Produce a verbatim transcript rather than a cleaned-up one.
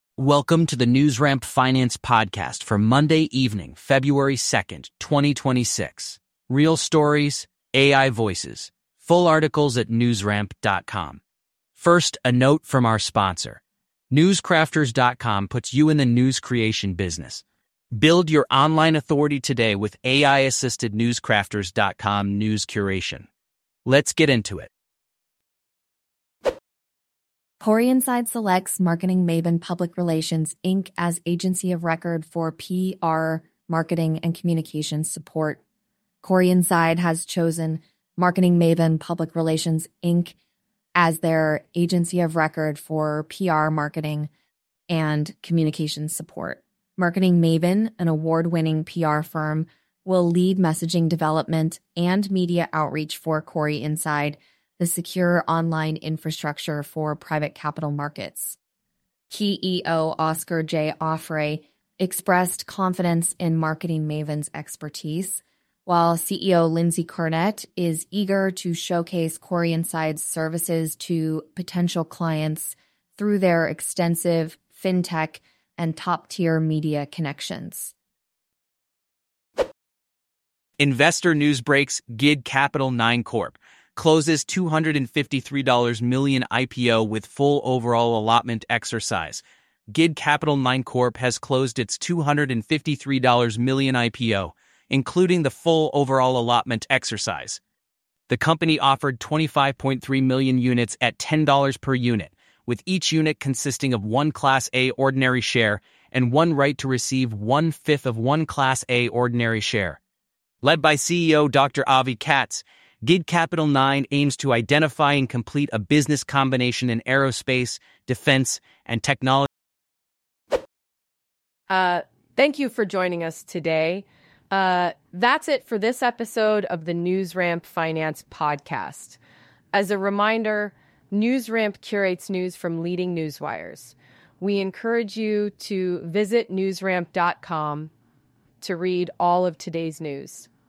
Welcome to the NewsRamp Finance Podcast for Monday evening, February second, twenty twenty-six. Real stories, A I voices, full articles at newsramp dot com. First, a note from our sponsor. newscrafters dot com puts you in the news creation business. Build your online authority today with A I-assisted newscrafters dot com news curation. Let's get into it. Corey Inside selects Marketing Maven Public Relations, Incorporated as agency of record for P R, marketing, and communications support. Corey Inside has chosen Marketing Maven Public Relations, Incorporated as their agency of record for P R, marketing, and communications support. Marketing Maven, an award-winning P R firm, will lead messaging development and media outreach for Corey Inside, the secure online infrastructure for private capital markets. C E O Oscar J. Offray expressed confidence in Marketing Maven's expertise, while C E O Lindsay Cornett is eager to showcase Corey Inside's services to potential clients through their extensive fintech and top-tier media connections. Investor news breaks. G I D Capital nine Corp closes two hundred fifty-three million dollars I P O with full overall allotment exercise. G I D Capital nine Corp has closed its two hundred fifty-three million dollars I P O, including the full overall allotment exercise. The company offered twenty-five point three million units at ten dollars per unit, with each unit consisting of one Class A ordinary share and one right to receive one-fifth of one Class A ordinary share. Led by C E O Doctor Avi Katz, G I D Capital nine aims to identify and complete a business combination in aerospace, defense, and technology. Uh, thank you for joining us today. Uh, that's it for this episode of the NewsRamp Finance Podcast. As a reminder, NewsRamp curates news from leading newswires. We encourage you to visit newsramp dot com to read all of today's news.